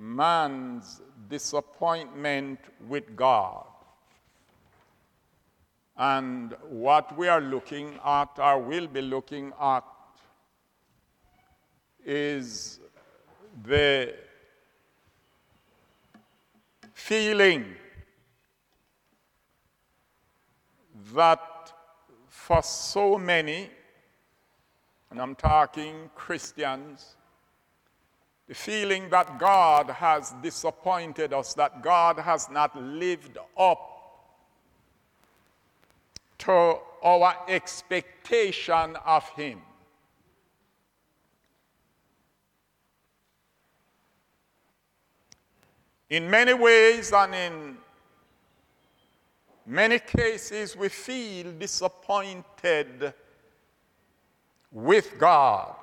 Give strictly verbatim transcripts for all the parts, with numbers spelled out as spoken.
man's disappointment with God. And what we are looking at, or will be looking at, is the feeling that for so many, and I'm talking Christians, the feeling that God has disappointed us, that God has not lived up to our expectation of Him. In many ways and in many cases, we feel disappointed with God.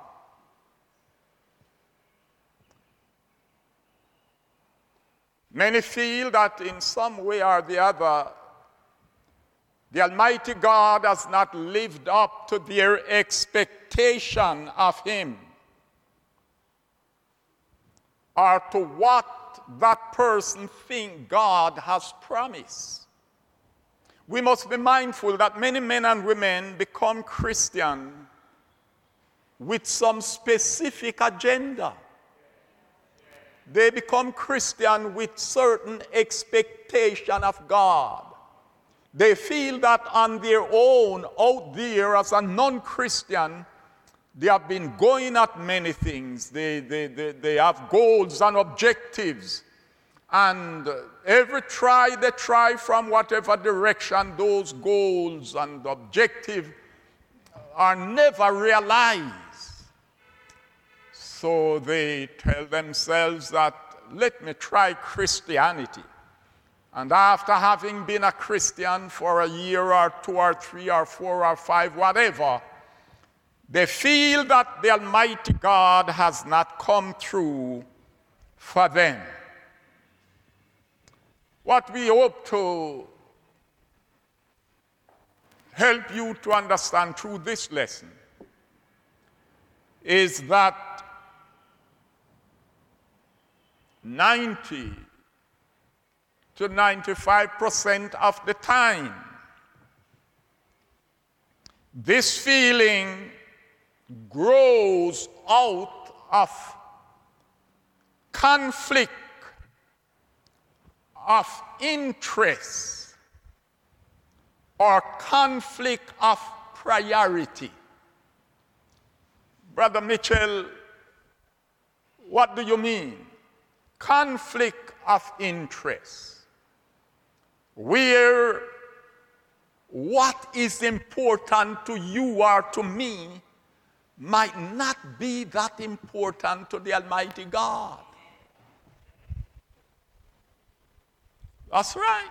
Many feel that in some way or the other, the Almighty God has not lived up to their expectation of Him, or to what that person thinks God has promised. We must be mindful that many men and women become Christian with some specific agenda. They become Christian with certain expectation of God. They feel that on their own, out there as a non-Christian, they have been going at many things. They, they, they, they have goals and objectives. And every try they try from whatever direction, those goals and objectives are never realized. So they tell themselves that, let me try Christianity. And after having been a Christian for a year or two or three or four or five, whatever, they feel that the Almighty God has not come through for them. What we hope to help you to understand through this lesson is that ninety to ninety-five percent of the time, this feeling grows out of conflict of interest or conflict of priority. Brother Mitchell, what do you mean? Conflict of interest, where what is important to you or to me might not be that important to the Almighty God. That's right.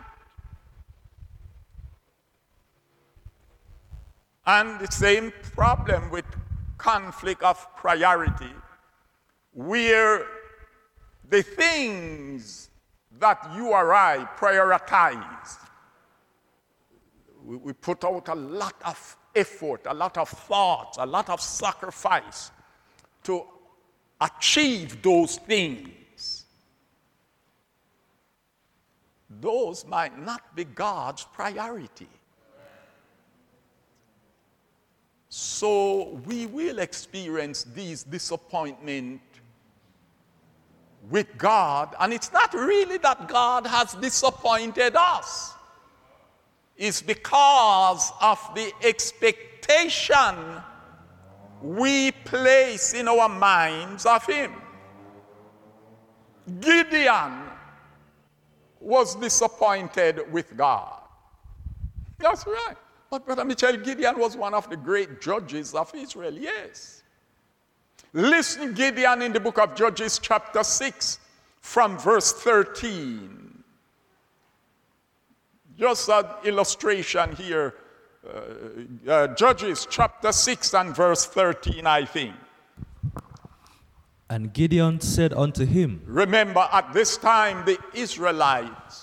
And the same problem with conflict of priority, where the things that you or I prioritize, we, we put out a lot of effort, a lot of thought, a lot of sacrifice to achieve those things. Those might not be God's priority. So we will experience these disappointments with God, and it's not really that God has disappointed us. It's because of the expectation we place in our minds of Him. Gideon was disappointed with God. That's right. But Brother Mitchell, Gideon was one of the great judges of Israel, yes. Listen, Gideon, in the book of Judges chapter six from verse thirteen. Just an illustration here. Uh, uh, Judges chapter six and verse thirteen, I think. And Gideon said unto him, remember, at this time the Israelites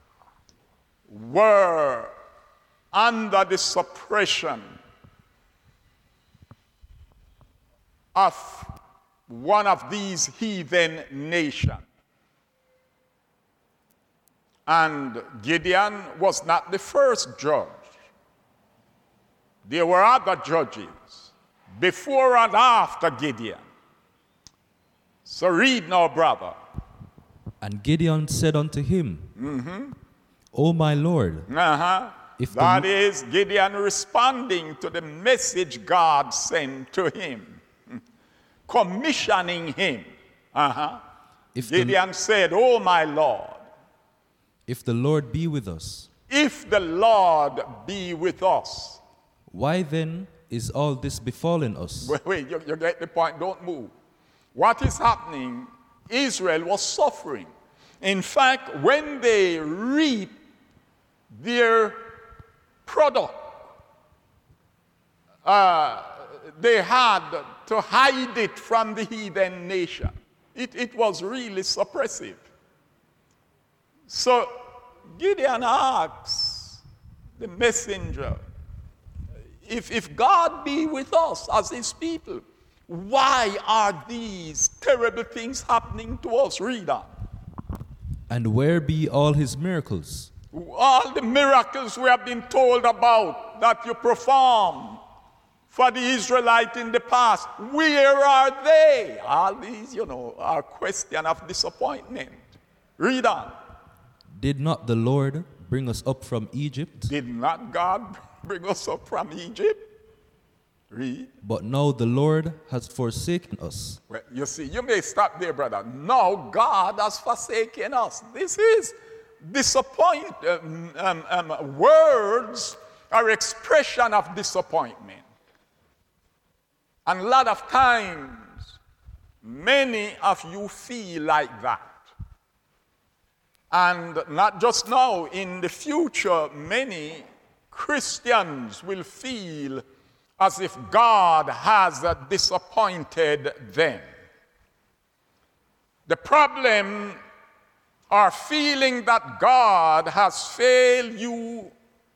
were under the suppression of one of these heathen nations. And Gideon was not the first judge. There were other judges before and after Gideon. So read now, brother. And Gideon said unto him, mm-hmm. O my Lord, uh-huh. if that the... is Gideon responding to the message God sent to him, commissioning him. Uh-huh. If Gideon the... said, O my Lord, if the Lord be with us, if the Lord be with us, why then is all this befallen us? Wait, wait you, you get the point, don't move. What is happening? Israel was suffering. In fact, when they reap their product, uh, they had to hide it from the heathen nation. It, it was really suppressive. So Gideon asks the messenger, if, if God be with us as his people, why are these terrible things happening to us? Read on. And where be all his miracles? All the miracles we have been told about that you performed for the Israelite in the past, where are they? All these, you know, are question of disappointment. Read on. Did not the Lord bring us up from Egypt? Did not God bring us up from Egypt? Read. But now the Lord has forsaken us. Well, you see, you may stop there, brother. Now God has forsaken us. This is disappoint. Um, um, um, words are expression of disappointment. And a lot of times, many of you feel like that. And not just now, in the future, many Christians will feel as if God has uh, disappointed them. The problem are feeling that God has failed you,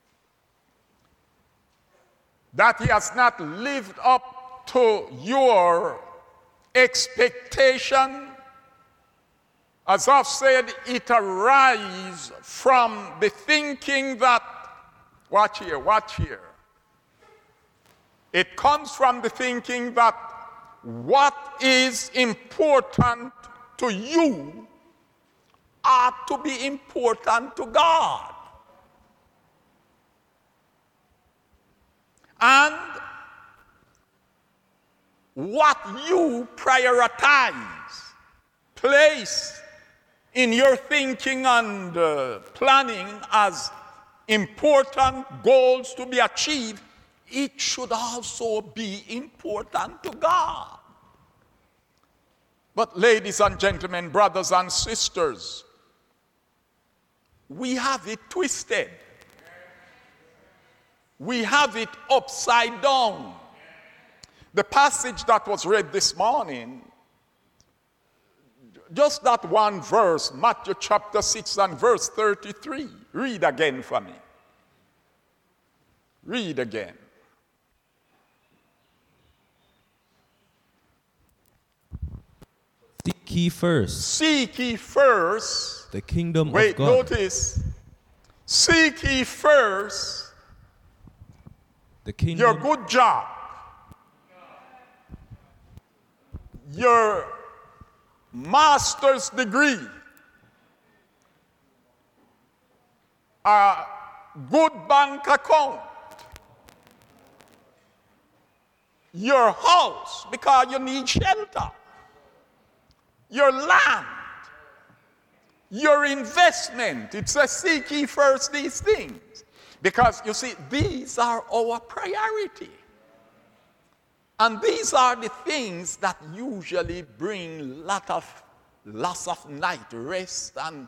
that he has not lived up to your expectation. As I've said, it arises from the thinking that, watch here, watch here. It comes from the thinking that what is important to you ought to be important to God. And what you prioritize, place in your thinking and uh, planning as important goals to be achieved, it should also be important to God. But ladies and gentlemen, brothers and sisters, we have it twisted. We have it upside down. The passage that was read this morning, just that one verse, Matthew chapter six and verse thirty-three. Read again for me. Read again. Seek ye first. Seek ye first. The kingdom Wait, of God. notice. Seek ye first. The kingdom. Your good job. Your master's degree. A good bank account. Your house, because you need shelter. Your land, your investment. It says, seek ye first these things. Because, you see, these are our priority. And these are the things that usually bring lot of loss of night rest and,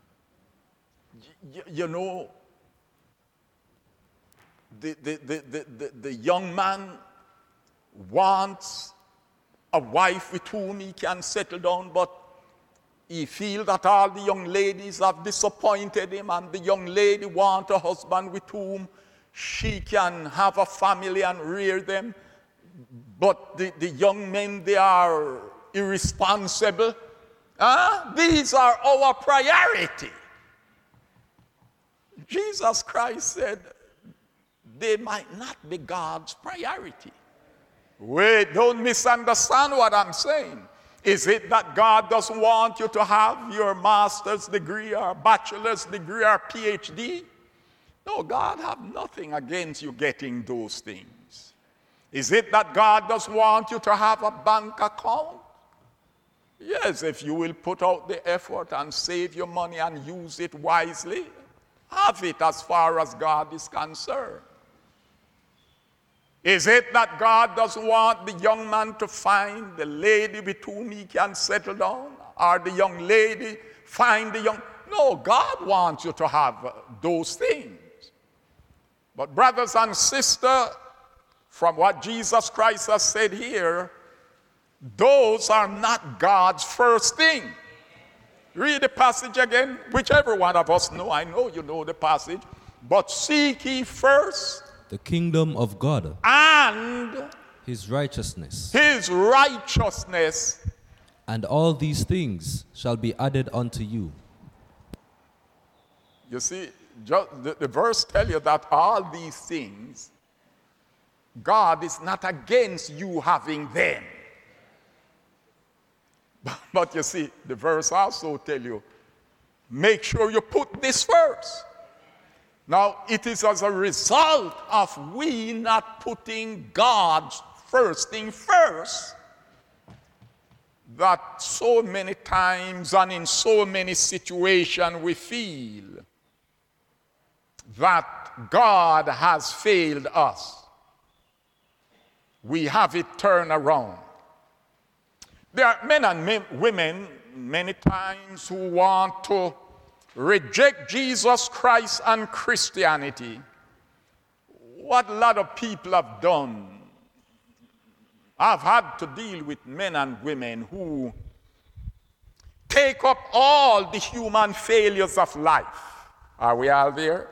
you, you know, the, the, the, the, the, the young man wants a wife with whom he can settle down, but he feels that all the young ladies have disappointed him, and the young lady wants a husband with whom she can have a family and rear them. But the, the young men, they are irresponsible. Huh? These are our priority. Jesus Christ said they might not be God's priority. Wait, don't misunderstand what I'm saying. Is it that God doesn't want you to have your master's degree or bachelor's degree or P H D? No, God have nothing against you getting those things. Is it that God doesn't want you to have a bank account? Yes, if you will put out the effort and save your money and use it wisely, have it as far as God is concerned. Is it that God doesn't want the young man to find the lady with whom he can settle down? Or the young lady find the young... No, God wants you to have uh, those things. But brothers and sisters, from what Jesus Christ has said here, those are not God's first thing. Read the passage again, whichever one of us know. I know you know the passage. But seek ye first the kingdom of God and his righteousness, his righteousness, and all these things shall be added unto you. You see, just the, the verse tells you that all these things, God is not against you having them. But, but you see, the verse also tells you, make sure you put this first. Now, it is as a result of we not putting God's first thing first that so many times and in so many situations we feel that God has failed us. We have it turned around. There are men and men, women many times who want to reject Jesus Christ and Christianity. What a lot of people have done. I've had to deal with men and women who take up all the human failures of life. Are we all there?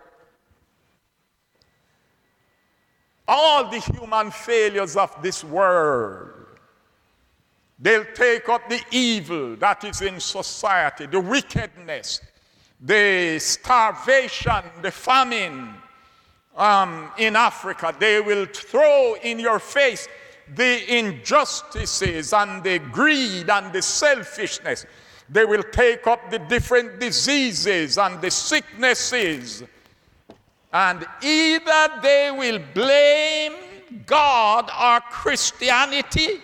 All the human failures of this world. They'll take up the evil that is in society, the wickedness, the starvation, the famine um, in Africa. They will throw in your face the injustices and the greed and the selfishness. They will take up the different diseases and the sicknesses. And either they will blame God or Christianity,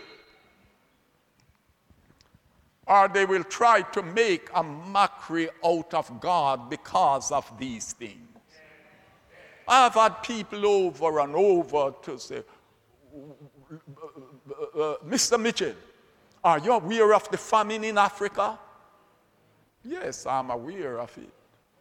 or they will try to make a mockery out of God because of these things. I've had people over and over to say, uh, uh, Mister Mitchell, are you aware of the famine in Africa? Yes, I'm aware of it.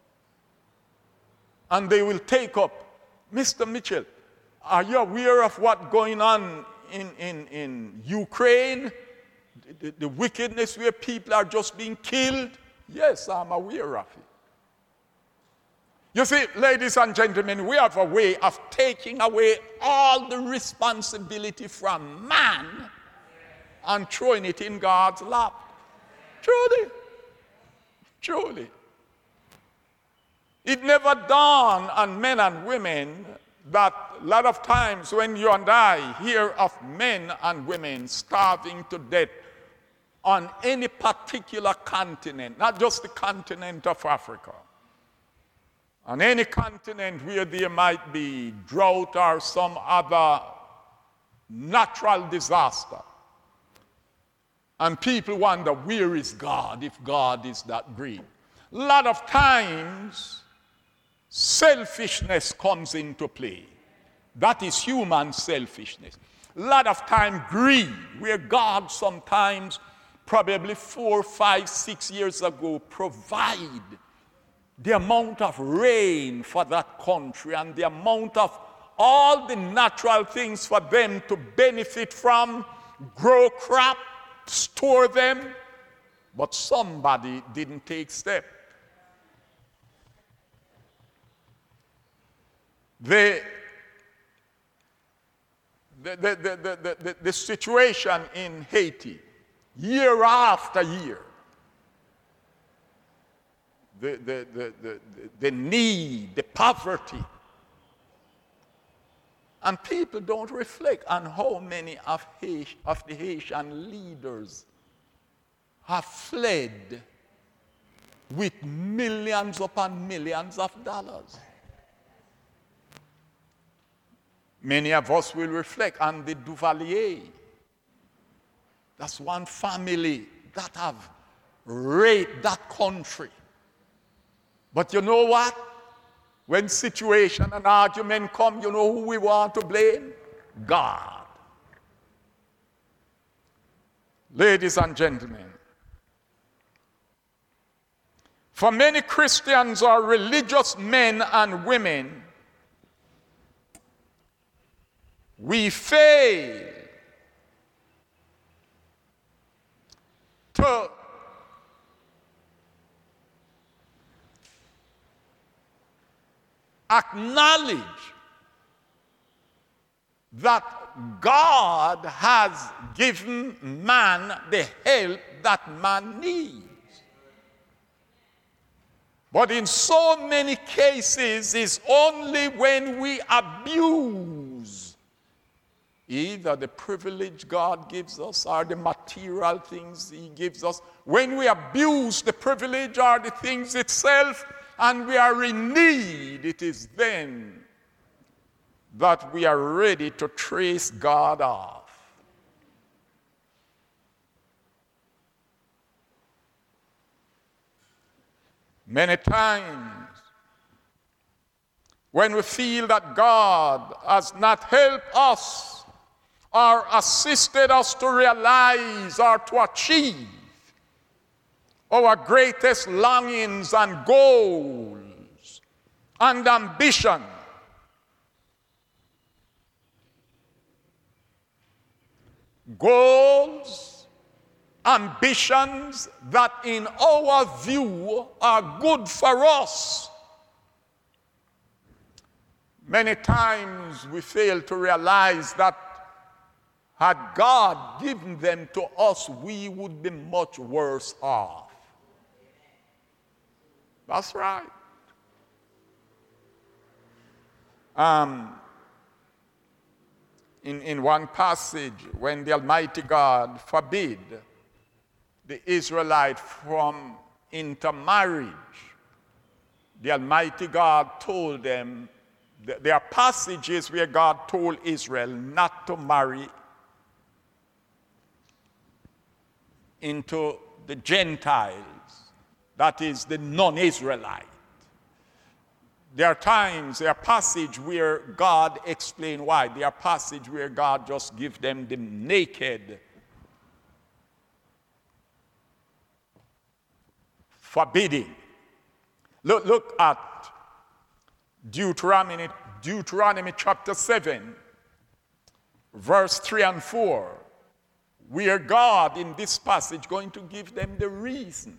And they will take up, Mister Mitchell, are you aware of what's going on in, in, in Ukraine? The, the wickedness where people are just being killed? Yes, I'm aware of it. You see, ladies and gentlemen, we have a way of taking away all the responsibility from man and throwing it in God's lap. Truly. Truly. It never dawned on men and women that a lot of times when you and I hear of men and women starving to death on any particular continent, not just the continent of Africa, on any continent where there might be drought or some other natural disaster, and people wonder, where is God if God is that great? A lot of times, selfishness comes into play. That is human selfishness. A lot of time, greed, where God sometimes, probably four, five, six years ago, provide the amount of rain for that country and the amount of all the natural things for them to benefit from, grow crop, store them, but somebody didn't take steps. The, the, the, the, the, the, the situation in Haiti, year after year, the, the, the, the, the need, the poverty. And people don't reflect on how many of, Haiti, of the Haitian leaders have fled with millions upon millions of dollars. Many of us will reflect on the Duvalier. That's one family that have raped that country. But you know what? When situation and argument come, you know who we want to blame? God. Ladies and gentlemen, for many Christians or religious men and women, we fail to acknowledge that God has given man the help that man needs. But in so many cases, it's only when we abuse either the privilege God gives us or the material things he gives us. When we abuse the privilege or the things itself and we are in need, it is then that we are ready to trace God off. Many times, when we feel that God has not helped us or assisted us to realize or to achieve our greatest longings and goals and ambition, goals, ambitions that in our view are good for us. Many times we fail to realize that had God given them to us, we would be much worse off. That's right. Um, in, in one passage, when the Almighty God forbid the Israelites from intermarriage, the Almighty God told them, th- there are passages where God told Israel not to marry into the Gentiles, that is the non-Israelite. There are times, there are passages where God explains why. There are passages where God just gives them the naked forbidding. Look, look at Deuteronomy, Deuteronomy chapter seven, verse three and four, where God in this passage going to give them the reason.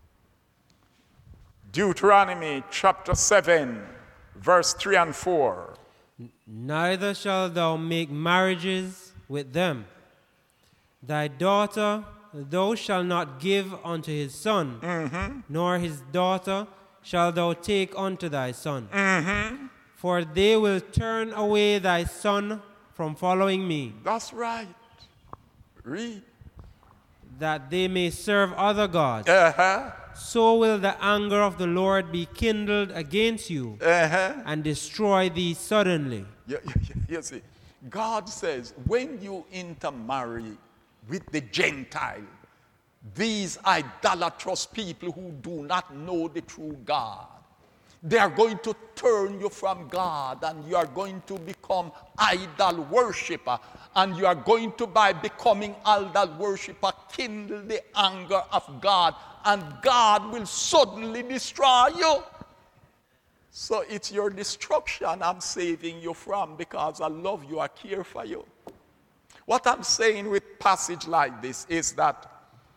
Deuteronomy chapter seven, verse three and four. Neither shalt thou make marriages with them. Thy daughter thou shalt not give unto his son, mm-hmm. nor his daughter shalt thou take unto thy son. Mm-hmm. For they will turn away thy son from following me. That's right. Read. That they may serve other gods. Uh-huh. So will the anger of the Lord be kindled against you, uh-huh. and destroy thee suddenly. You, you, you see, God says, when you intermarry with the Gentile, these idolatrous people who do not know the true God, they are going to turn you from God, and you are going to become idol worshiper, and you are going to, by becoming idol worshiper, kindle the anger of God, and God will suddenly destroy you. So it's your destruction I'm saving you from, because I love you, I care for you. What I'm saying with passage like this is that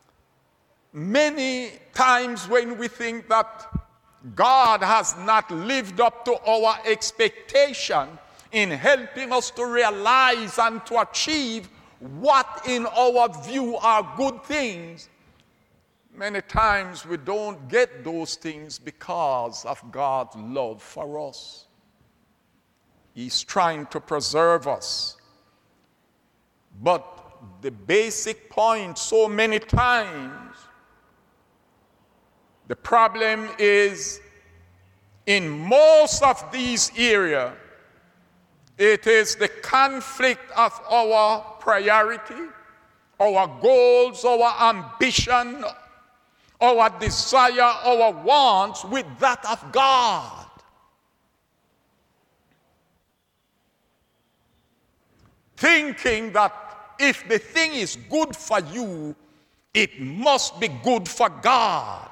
many times when we think that God has not lived up to our expectation in helping us to realize and to achieve what in our view are good things, Many times we don't get those things because of God's love for us. He's trying to preserve us. But the basic point, so many times, the problem is in most of these areas, it is the conflict of our priority, our goals, our ambition, our desire, our wants with that of God. Thinking that if the thing is good for you, it must be good for God.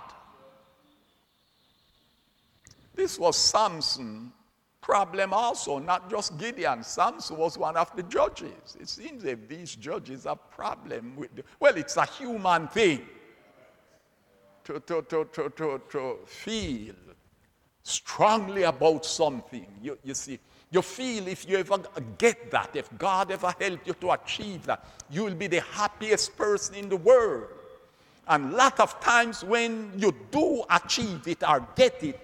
This was Samson's problem also, not just Gideon. Samson was one of the judges. It seems that these judges have a problem with, the, well, it's a human thing to, to, to, to, to, to feel strongly about something. You, you see, you feel if you ever get that, if God ever helped you to achieve that, you will be the happiest person in the world. And a lot of times when you do achieve it or get it,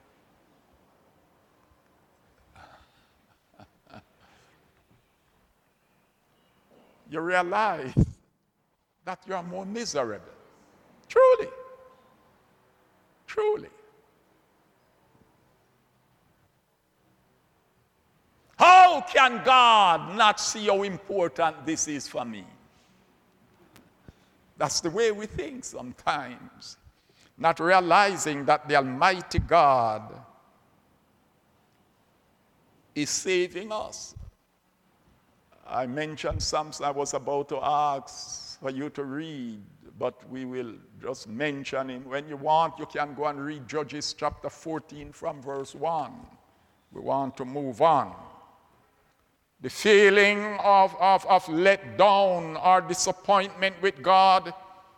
you realize that you are more miserable. Truly. Truly. How can God not see how important this is for me? That's the way we think sometimes. Not realizing that the Almighty God is saving us. I mentioned something I was about to ask for you to read, but we will just mention it. When you want, you can go and read Judges chapter fourteen from verse one. We want to move on. The feeling of, of, of let down or disappointment with God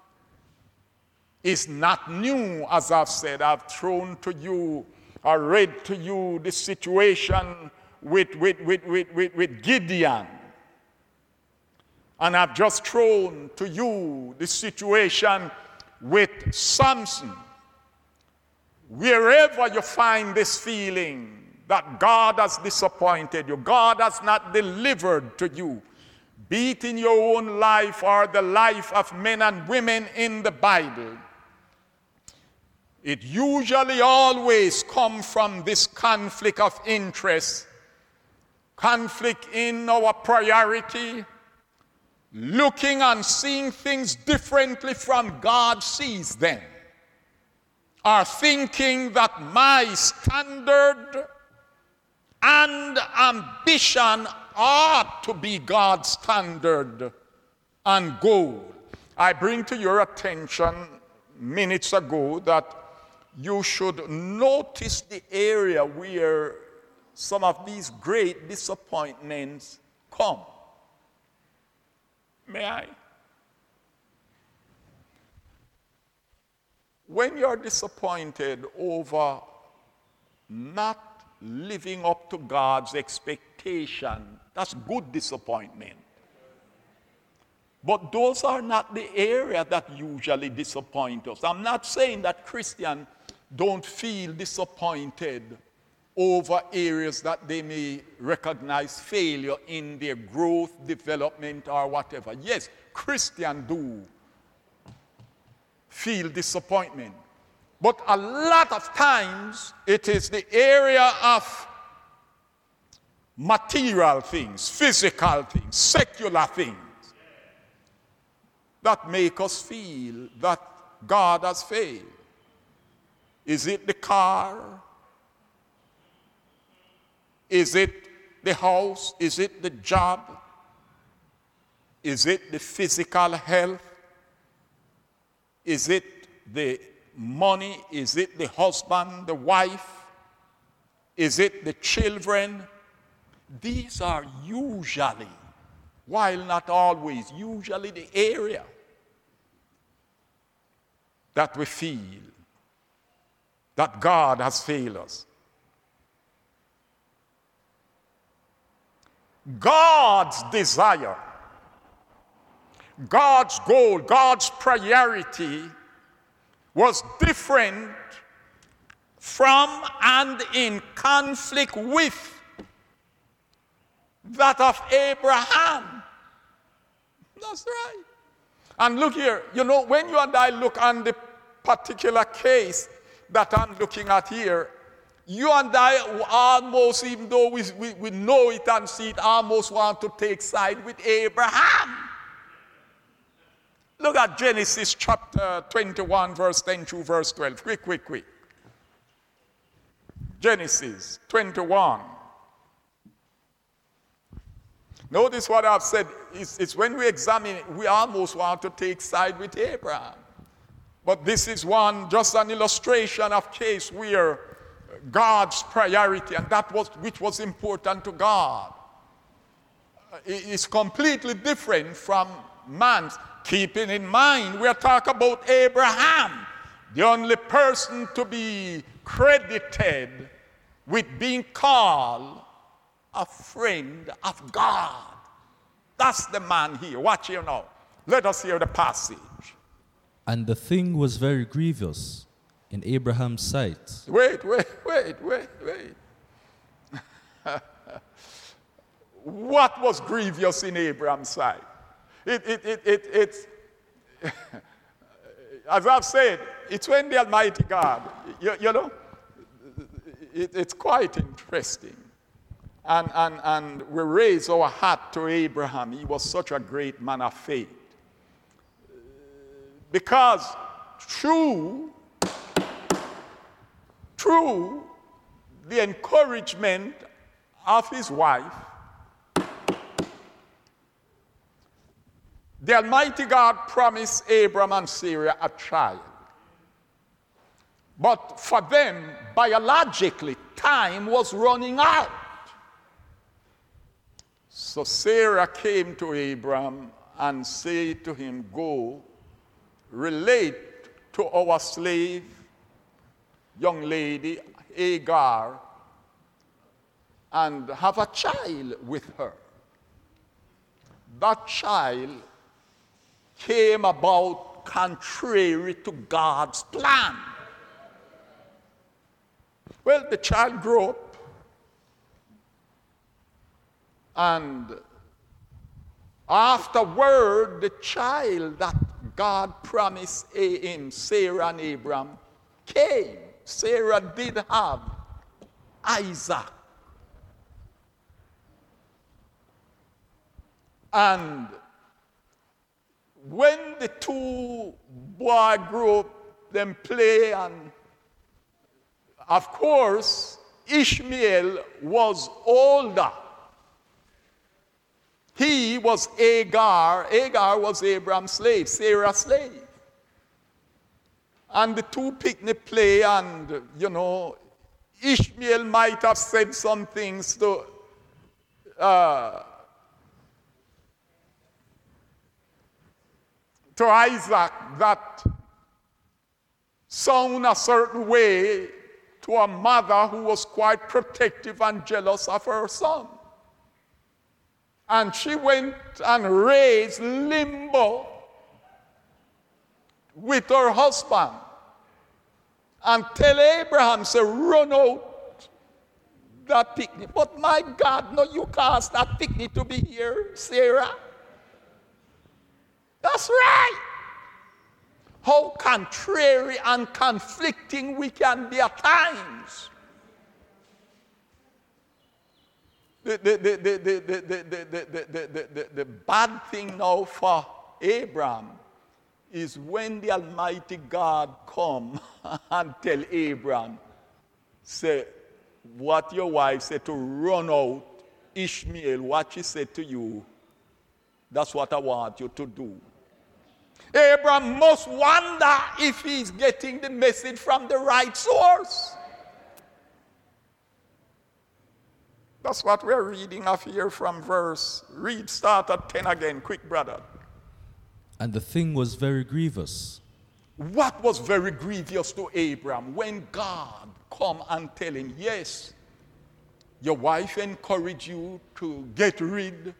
is not new, as I've said. I've thrown to you, I read to you the situation with, with, with, with, with, with Gideon. And I've just thrown to you the situation with Samson. Wherever you find this feeling that God has disappointed you, God has not delivered to you, be it in your own life or the life of men and women in the Bible, it usually always comes from this conflict of interest, conflict in our priority, looking and seeing things differently from God sees them, or thinking that my standard and ambition ought to be God's standard and goal. I bring to your attention minutes ago that you should notice the area where some of these great disappointments come. May I? When you're disappointed over not living up to God's expectation, that's good disappointment. But those are not the area that usually disappoint us. I'm not saying that Christians don't feel disappointed over areas that they may recognize failure in their growth, development, or whatever. Yes, Christians do feel disappointment. But a lot of times, it is the area of material things, physical things, secular things, that make us feel that God has failed. Is it the car? Is it the house? Is it the job? Is it the physical health? Is it the money? Is it the husband, the wife? Is it the children? These are usually, while not always, usually the area that we feel that God has failed us. God's desire, God's goal, God's priority was different from and in conflict with that of Abraham. That's right. And look here, you know, when you and I look on the particular case that I'm looking at here, you and I almost, even though we, we, we know it and see it, almost want to take side with Abraham. Look at Genesis chapter twenty-one, verse ten to verse twelve. Quick, quick, quick. Genesis twenty-one. Notice what I've said. It's, it's when we examine it, we almost want to take side with Abraham. But this is one, just an illustration of case where God's priority, and that was which was important to God, is completely different from man's. Keeping in mind, we are talking about Abraham, the only person to be credited with being called a friend of God. That's the man here. Watch here now. Let us hear the passage. And the thing was very grievous in Abraham's sight. Wait, wait, wait, wait, wait. What was grievous in Abraham's sight? It, it, it, it, it's, as I've said, it's when the Almighty God, you, you know, it, it's quite interesting. And, and, and we raise our hat to Abraham. He was such a great man of faith. Because through, through the encouragement of his wife, the Almighty God promised Abraham and Sarah a child. But for them, biologically, time was running out. So Sarah came to Abraham and said to him, go, relate to our slave, young lady, Hagar, and have a child with her. That child came about contrary to God's plan. Well, the child grew up, and afterward, the child that God promised him, Sarah and Abraham, came. Sarah did have Isaac. And when the two boys grew up, them play, and of course, Ishmael was older. He was Hagar. Hagar was Abraham's slave, Sarah's slave. And the two picnic play, and, you know, Ishmael might have said some things to uh, to Isaac that sound a certain way to a mother who was quite protective and jealous of her son. And she went and raised limbo with her husband and tell Abraham, say, run out that picnic. But my God, no, you cause that picnic to be here, Sarah. That's right. How contrary and conflicting we can be at times. The, the, the, the, the, the, the, the, the, the, the bad thing now for Abraham is when the Almighty God come and tell Abraham, say, what your wife said to run out Ishmael, what she said to you, that's what I want you to do. Abraham must wonder if he's getting the message from the right source. That's what we're reading of here from verse. Read, start at ten again, quick, brother. And the thing was very grievous. What was very grievous to Abraham when God come and tell him, yes, your wife encouraged you to get rid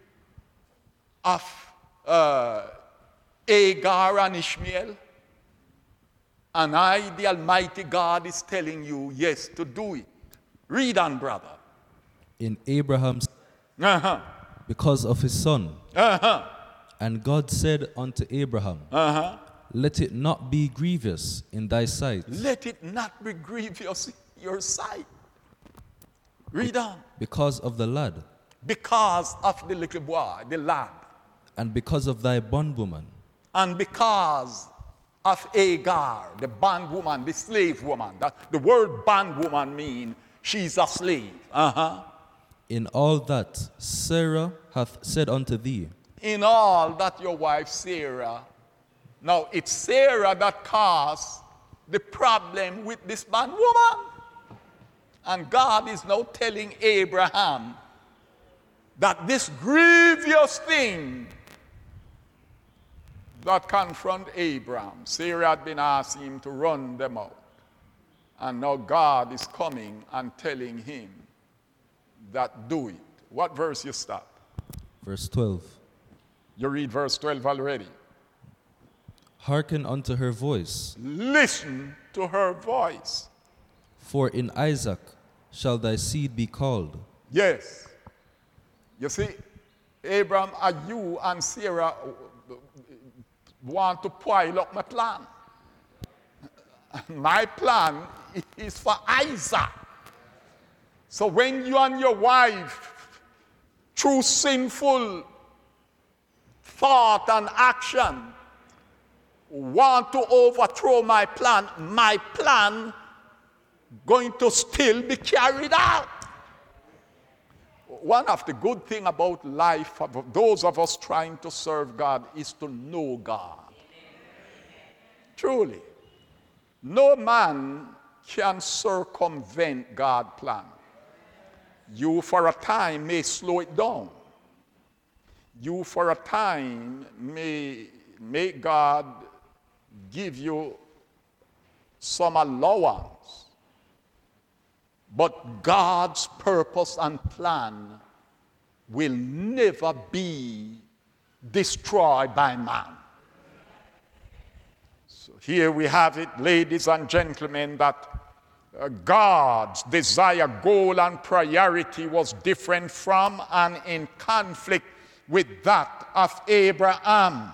of uh, Hagar and Ishmael. And I, the Almighty God, is telling you, yes, to do it. Read on, brother. In Abraham's, Uh-huh. because of his son. Uh-huh. And God said unto Abraham, Uh-huh. let it not be grievous in thy sight, Let it not be grievous in your sight. Read on. because of the lad, Because of the little boy, the lad. and because of thy bondwoman, And because of Agar, the bondwoman, the slave woman. The, the word bondwoman means she's a slave. Uh-huh. in all that Sarah hath said unto thee, In all that your wife Sarah. Now it's Sarah that caused the problem with this bondwoman. And God is now telling Abraham that this grievous thing that confront Abraham, Sarah had been asking him to run them out. And now God is coming and telling him that do it. What verse you start? verse twelve, You read verse twelve already. hearken unto her voice, Listen to her voice. for in Isaac shall thy seed be called. Yes. You see, Abraham, are you and Sarah want to pile up my plan? My plan is for Isaac. So when you and your wife, through sinful thought and action, want to overthrow my plan, my plan going to still be carried out. One of the good things about life of those of us trying to serve God is to know God. Truly. No man can circumvent God's plan. You for a time may slow it down. You for a time may make God give you some allowance. But God's purpose and plan will never be destroyed by man. So here we have it, ladies and gentlemen, that uh, God's desire, goal, and priority was different from and in conflict with that of Abraham.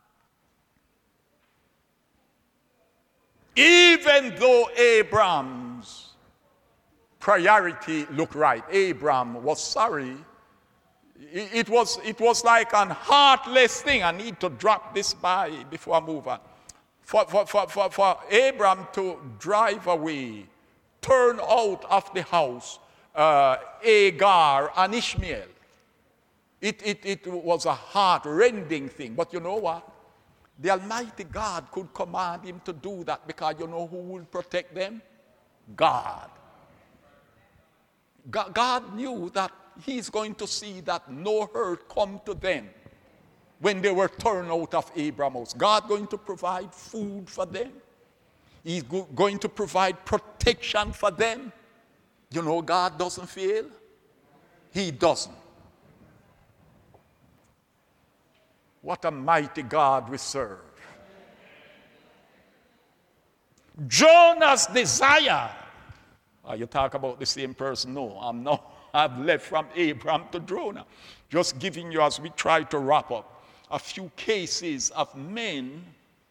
Even though Abraham's priority looked right, Abraham was sorry. It, it, was, it was like an heartless thing. I need to drop this by before I move on. For, for, for, for, for Abraham to drive away, turn out of the house, uh, Agar and Ishmael, it, it, it was a heart-rending thing. But you know what? The Almighty God could command him to do that because you know who will protect them? God. God, God knew that he's going to see that no hurt come to them when they were turned out of Abraham's house. God going to provide food for them. He's go- going to provide protection for them. You know God doesn't fail. He doesn't. What a mighty God we serve. Jonah's desire. Oh, you talk about the same person? No, I'm not. I've left from Abraham to Jonah. Just giving you, as we try to wrap up, a few cases of men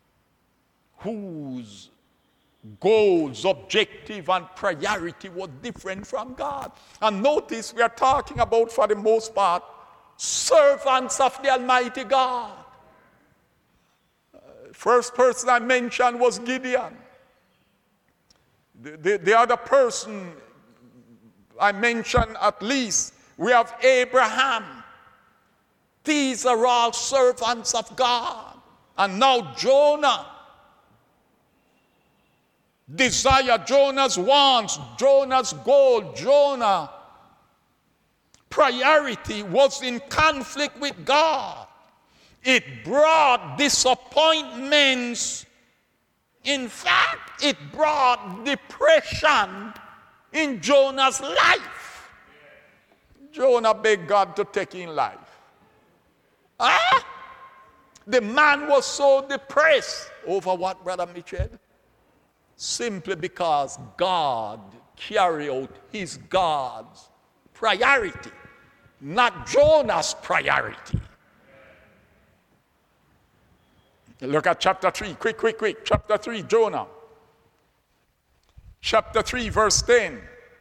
whose goals, objective, and priority were different from God. And notice we are talking about, for the most part, servants of the Almighty God. Uh, first person I mentioned was Gideon. The, the, the other person I mentioned, at least, we have Abraham. These are all servants of God. And now Jonah. Desire, Jonah's wants, Jonah's goal, Jonah priority was in conflict with God. It brought disappointments. In fact, it brought depression in Jonah's life. Jonah begged God to take his life. Ah? The man was so depressed over what, Brother Mitchell? simply because God carried out his God's priority, not Jonah's priority. Look at chapter three, quick, quick, quick. Chapter three, Jonah. Chapter three, verse ten.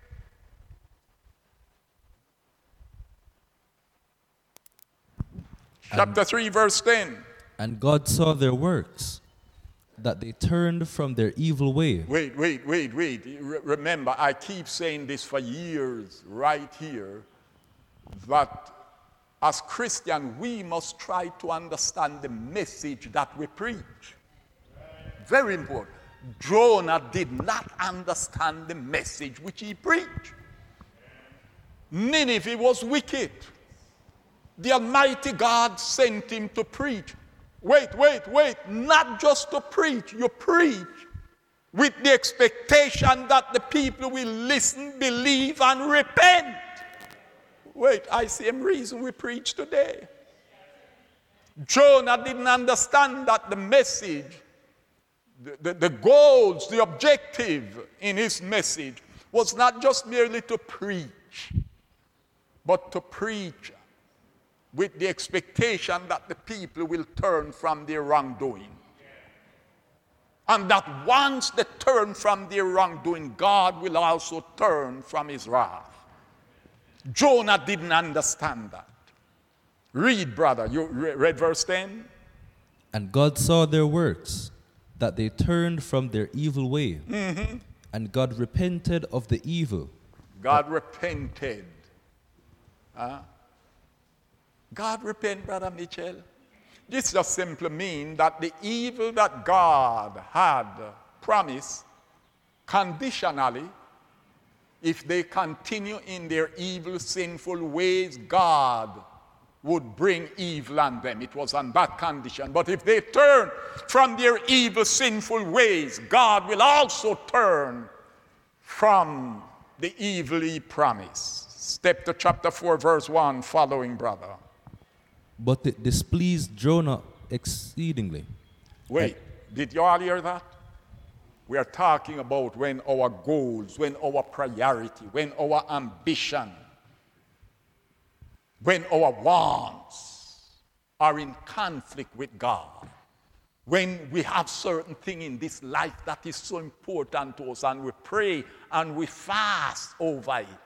Chapter three, verse ten. And God saw their works, that they turned from their evil way. Wait, wait, wait, wait. Re- remember, I keep saying this for years right here, that as Christians, we must try to understand the message that we preach. Very important. Jonah did not understand the message which he preached. Nineveh was wicked. The Almighty God sent him to preach. Wait, wait, wait. Not just to preach. You preach with the expectation that the people will listen, believe, and repent. Wait, I same reason we preach today. Jonah didn't understand that the message, the, the, the goals, the objective in his message was not just merely to preach, but to preach with the expectation that the people will turn from their wrongdoing. And that once they turn from their wrongdoing, God will also turn from his wrath. Jonah didn't understand that. Read, brother. You read verse ten? And God saw their works, that they turned from their evil way. Mm-hmm. And God repented of the evil. God repented. Huh? God repent, Brother Mitchell. This just simply means that the evil that God had promised conditionally, if they continue in their evil, sinful ways, God would bring evil on them. It was on that condition. But if they turn from their evil, sinful ways, God will also turn from the evil he promised. Step to chapter four, verse one, following, brother. But it displeased Jonah exceedingly. Wait, did you all hear that? We are talking about when our goals, when our priority, when our ambition, when our wants are in conflict with God. When we have certain thing in this life that is so important to us and we pray and we fast over it.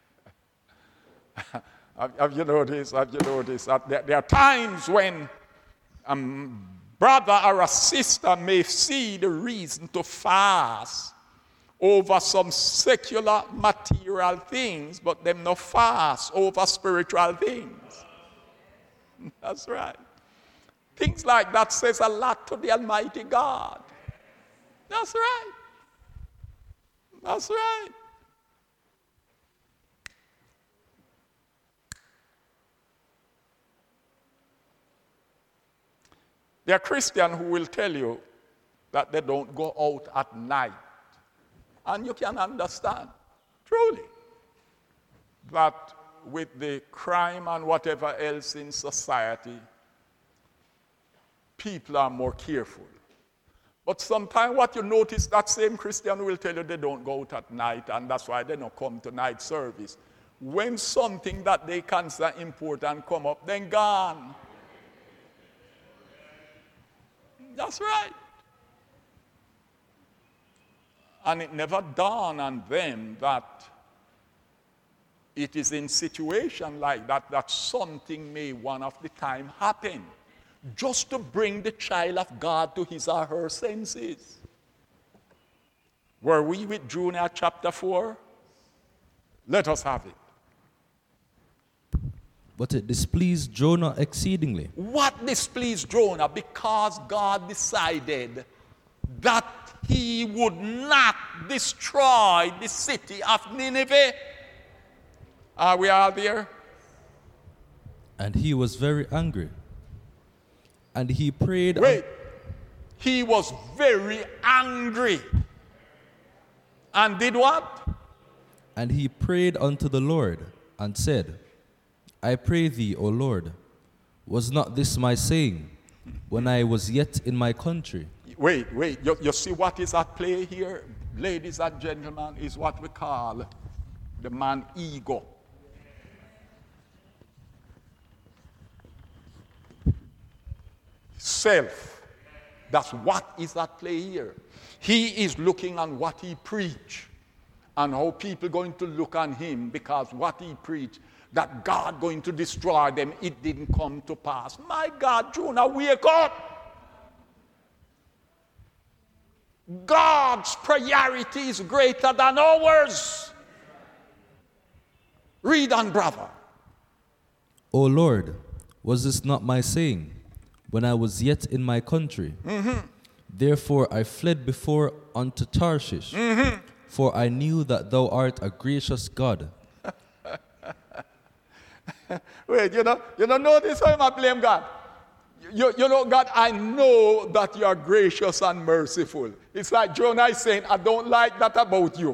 have, have you noticed? Have you noticed that there, there are times when a brother or a sister may see the reason to fast over some secular material things, but them no fast over spiritual things. That's right. Things like that says a lot to the Almighty God. That's right. That's right. There are Christians who will tell you that they don't go out at night. And you can understand, truly, that with the crime and whatever else in society, people are more careful. But sometimes what you notice, that same Christian will tell you they don't go out at night, and that's why they don't come to night service. When something that they consider important come up, then gone. That's right. And it never dawned on them that it is in situation like that that something may one of the time happen, just to bring the child of God to his or her senses. Were we with Jonah chapter four? Let us have it. But it displeased Jonah exceedingly. What displeased Jonah? Because God decided that he would not destroy the city of Nineveh. Are we all there? And he was very angry. And he prayed. Wait. He was very angry. And did what? And he prayed unto the Lord and said, I pray thee, O Lord, was not this my saying when I was yet in my country? wait, wait. You, you see what is at play here? Ladies and gentlemen, is what we call the man ego. Self. That's what is at play here. He is looking on what he preached and how people going to look on him because what he preached, that God going to destroy them, it didn't come to pass. My God, Jonah, wake up. God's priority is greater than ours. Read on, brother. O Lord, was this not my saying when I was yet in my country? Mm-hmm. Therefore I fled before unto Tarshish, mm-hmm. for I knew that thou art a gracious God. Wait, you know, you don't notice how I blame God? You, you know, God, I know that you are gracious and merciful. It's like Jonah is saying, I don't like that about you.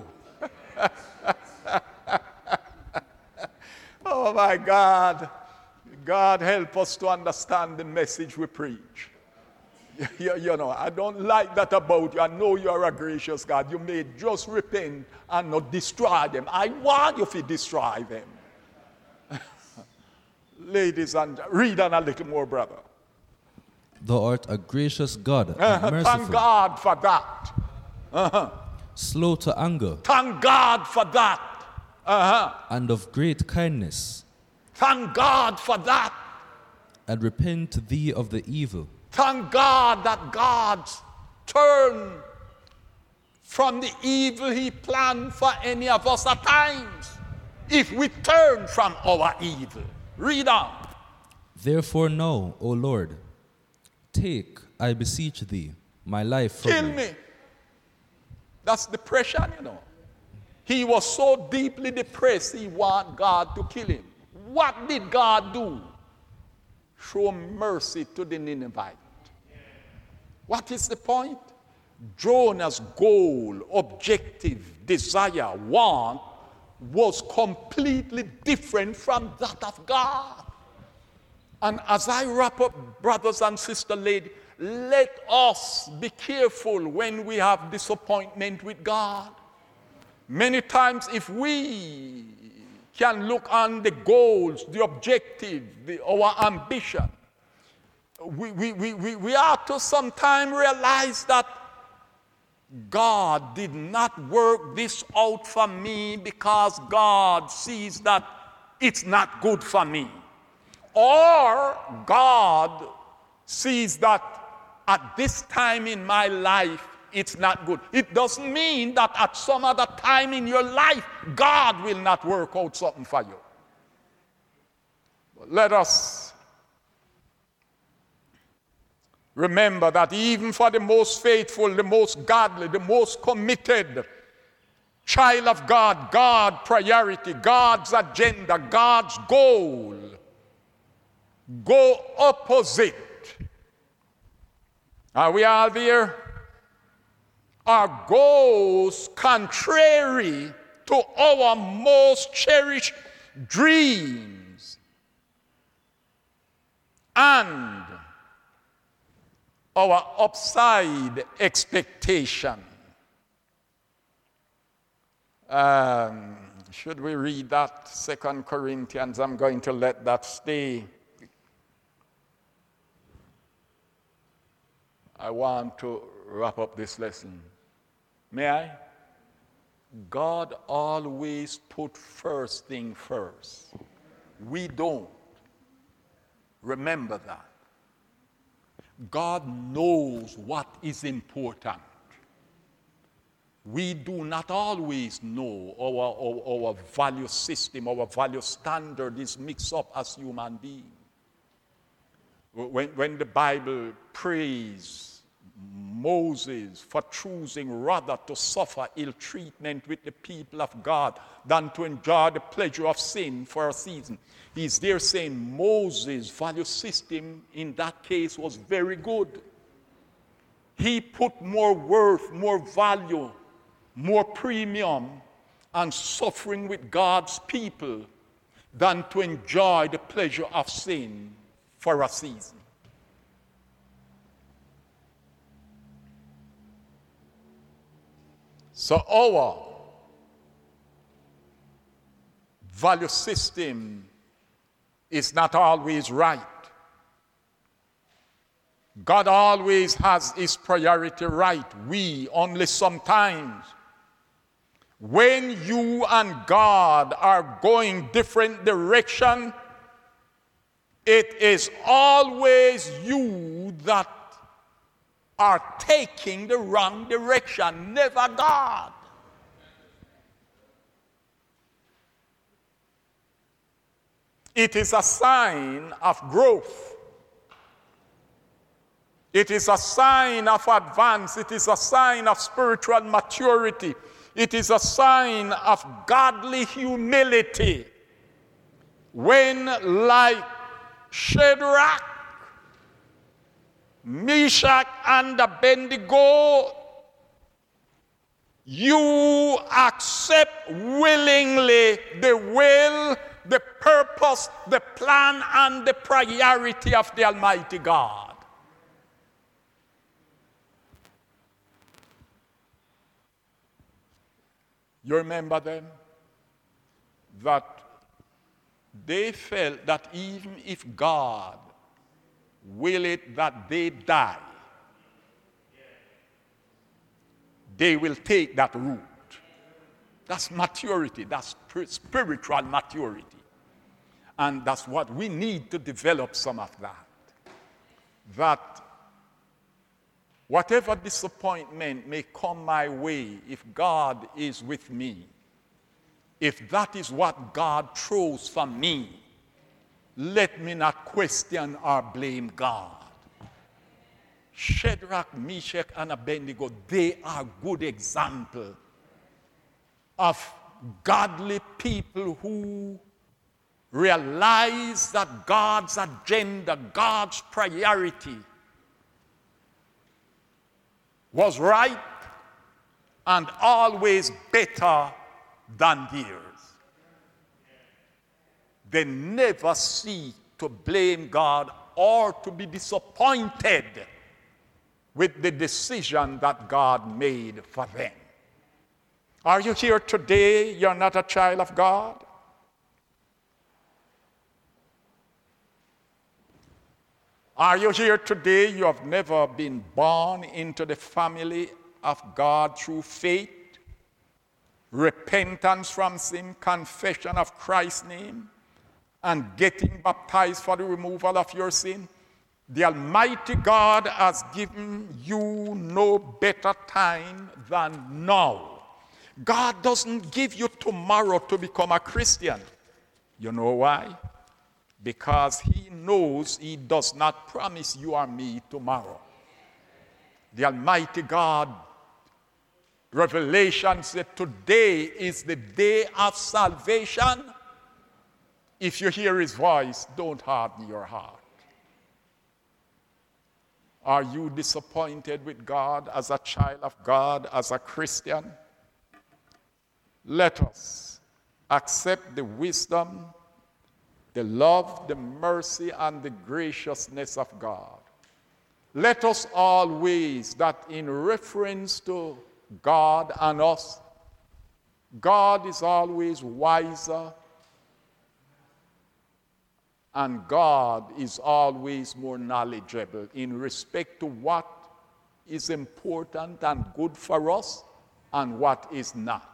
Oh my God. God help us to understand the message we preach. You, you know, I don't like that about you. I know you are a gracious God. You may just repent and not destroy them. I want you to destroy them. Ladies and read on a little more, brother. Thou art a gracious God and Uh-huh. merciful. Thank God for that. Uh-huh. Slow to anger. Thank God for that. Uh-huh. And of great kindness. Thank God for that. And repent to thee of the evil. Thank God that God turned from the evil he planned for any of us at times. If we turn from our evil. Read on. Therefore now, O Lord, take, I beseech thee, my life from Kill me. me. That's depression, you know. He was so deeply depressed, he wanted God to kill him. What did God do? Show mercy to the Ninevite. What is the point? Jonah's goal, objective, desire, want was completely different from that of God. And as I wrap up, brothers and sisters, ladies, let us be careful when we have disappointment with God. Many times if we can look on the goals, the objective, the, our ambition, we, we, we, we, we ought to sometime realize that God did not work this out for me because God sees that it's not good for me. Or God sees that at this time in my life, it's not good. It doesn't mean that at some other time in your life, God will not work out something for you. But let us remember that even for the most faithful, the most godly, the most committed child of God, God's priority, God's agenda, God's goal, go opposite. Are we all there? Our goals contrary to our most cherished dreams and our upside expectation. Um, should we read that? Second Corinthians. I'm going to let that stay. I want to wrap up this lesson. May I? God always put first thing first. We don't. Remember that. God knows what is important. We do not always know. Our, our, our value system, our value standard is mixed up as human beings. When, when the Bible prays Moses for choosing rather to suffer ill treatment with the people of God than to enjoy the pleasure of sin for a season, he's there saying Moses' value system in that case was very good. He put more worth, more value, more premium on suffering with God's people than to enjoy the pleasure of sin for a season. So our value system is not always right. God always has his priority right. We only sometimes. When you and God are going different direction, it is always you that are taking the wrong direction, never God. It is a sign of growth. It is a sign of advance. It is a sign of spiritual maturity. It is a sign of godly humility when, like Shadrach, Meshach, and Abednego, you accept willingly the will, the purpose, the plan, and the priority of the Almighty God. You remember them? That they felt that even if God will it that they die, they will take that route. That's maturity. That's spiritual maturity. And that's what we need to develop some of that. That whatever disappointment may come my way, if God is with me, if that is what God throws for me, let me not question or blame God. Shadrach, Meshach, and Abednego, they are good examples of godly people who realize that God's agenda, God's priority was right and always better than theirs. They never seek to blame God or to be disappointed with the decision that God made for them. Are you here today? You're not a child of God? Are you here today? You have never been born into the family of God through faith, repentance from sin, confession of Christ's name, and getting baptized for the removal of your sin? The Almighty God has given you no better time than now. God doesn't give you tomorrow to become a Christian. You know why? Because he knows he does not promise you or me tomorrow. The Almighty God, Revelation said, today is the day of salvation. If you hear his voice, don't harden your heart. Are you disappointed with God as a child of God, as a Christian? Let us accept the wisdom, the love, the mercy, and the graciousness of God. Let us always, that in reference to God and us, God is always wiser, and God is always more knowledgeable in respect to what is important and good for us and what is not.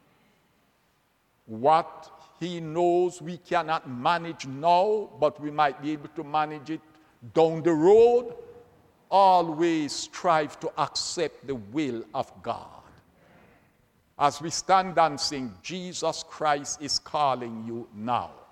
What he knows we cannot manage now, but we might be able to manage it down the road. Always strive to accept the will of God. As we stand and sing, Jesus Christ is calling you now.